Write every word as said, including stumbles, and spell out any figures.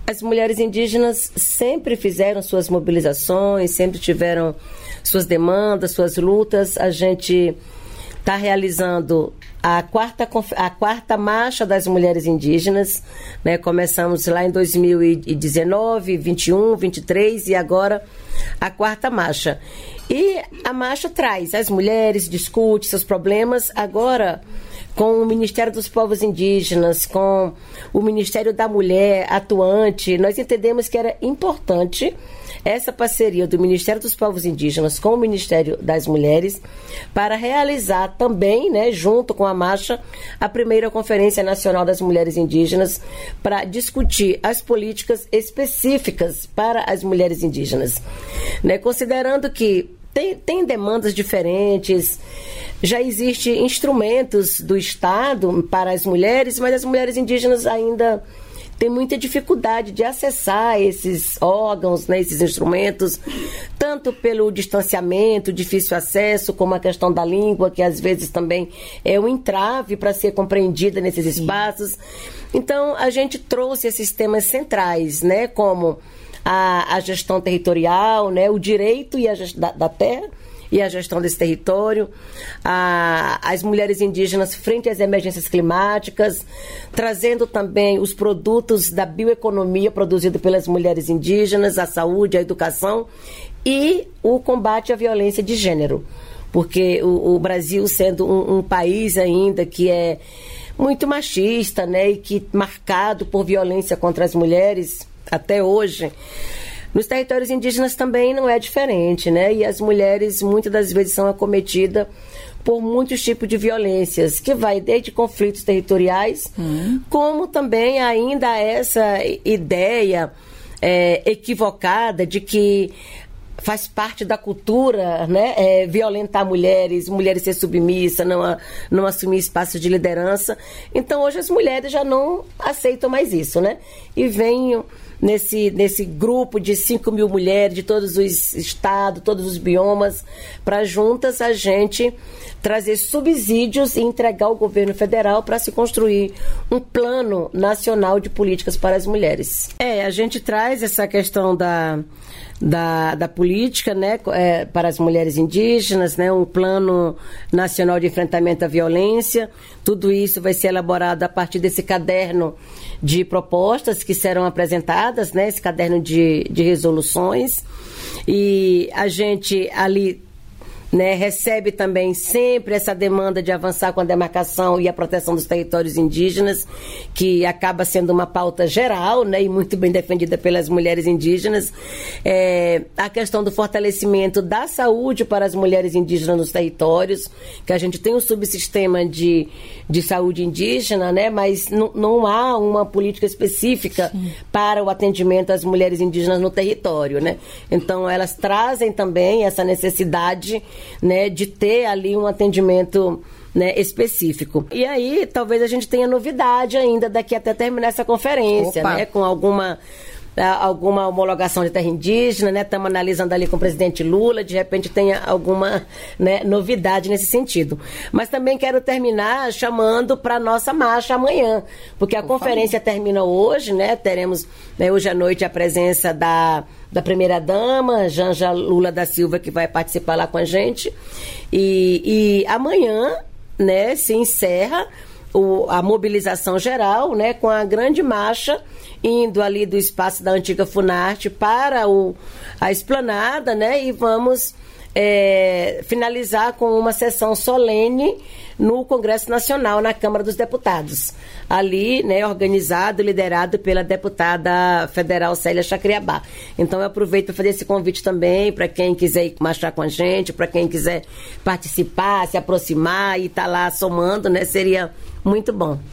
As mulheres indígenas sempre fizeram suas mobilizações, sempre tiveram suas demandas, suas lutas. A gente está realizando a quarta, a quarta marcha das mulheres indígenas, né? Começamos lá em dois mil e dezenove, vinte e um, vinte e três e agora a quarta marcha. E a marcha traz as mulheres, discute seus problemas. Agora, com o Ministério dos Povos Indígenas, com o Ministério da Mulher atuante, nós entendemos que era importante essa parceria do Ministério dos Povos Indígenas com o Ministério das Mulheres para realizar também, né, junto com a marcha, a primeira Conferência Nacional das Mulheres Indígenas para discutir as políticas específicas para as mulheres indígenas, né, considerando que Tem, tem demandas diferentes, já existem instrumentos do Estado para as mulheres, mas as mulheres indígenas ainda têm muita dificuldade de acessar esses órgãos, né, esses instrumentos, tanto pelo distanciamento, difícil acesso, como a questão da língua, que às vezes também é um entrave para ser compreendida nesses espaços. Então, a gente trouxe esses temas centrais, né, como A, a gestão territorial, né, o direito e a gest, da, da terra e a gestão desse território, a, as mulheres indígenas frente às emergências climáticas, trazendo também os produtos da bioeconomia produzido pelas mulheres indígenas, a saúde, a educação e o combate à violência de gênero. Porque o, o Brasil, sendo um, um país ainda que é muito machista, né, e que marcado por violência contra as mulheres, até hoje, nos territórios indígenas também não é diferente, né? E as mulheres muitas das vezes são acometidas por muitos tipos de violências, que vai desde conflitos territoriais, hum. como também ainda essa ideia é, equivocada de que faz parte da cultura, né, é, violentar mulheres, mulheres ser submissas, não, não assumir espaços de liderança. Então, hoje as mulheres já não aceitam mais isso, né? E vem nesse, nesse grupo de cinco mil mulheres de todos os estados, todos os biomas, para juntas a gente trazer subsídios e entregar ao governo federal para se construir um plano nacional de políticas para as mulheres. É, a gente traz essa questão da... Da, da política, né, é, para as mulheres indígenas, né, um plano nacional de enfrentamento à violência. Tudo isso vai ser elaborado a partir desse caderno de propostas que serão apresentadas, né, esse caderno de, de resoluções. E a gente ali, né, recebe também sempre essa demanda de avançar com a demarcação e a proteção dos territórios indígenas, que acaba sendo uma pauta geral, né, e muito bem defendida pelas mulheres indígenas. É, a questão do fortalecimento da saúde para as mulheres indígenas nos territórios, que a gente tem um subsistema de, de saúde indígena, né, mas não, não há uma política específica Sim. para o atendimento às mulheres indígenas no território, né? Então, elas trazem também essa necessidade, né, de ter ali um atendimento, né, específico. E aí, talvez a gente tenha novidade ainda daqui até terminar essa conferência, né, com alguma, alguma homologação de terra indígena, né, estamos analisando ali com o presidente Lula, de repente tenha alguma, né, novidade nesse sentido. Mas também quero terminar chamando para a nossa marcha amanhã, porque a Por conferência favor. termina hoje, né, teremos, né, hoje à noite a presença da da primeira-dama, Janja Lula da Silva, que vai participar lá com a gente. E, e amanhã, né, se encerra o, a mobilização geral, né, com a grande marcha, indo ali do espaço da antiga Funarte para o, a esplanada, né, e vamos é, finalizar com uma sessão solene no Congresso Nacional, na Câmara dos Deputados. Ali, né, organizado, liderado pela deputada federal Célia Chacriabá. Então, eu aproveito para fazer esse convite também para quem quiser ir marchar com a gente, para quem quiser participar, se aproximar e estar tá lá somando, né, seria muito bom.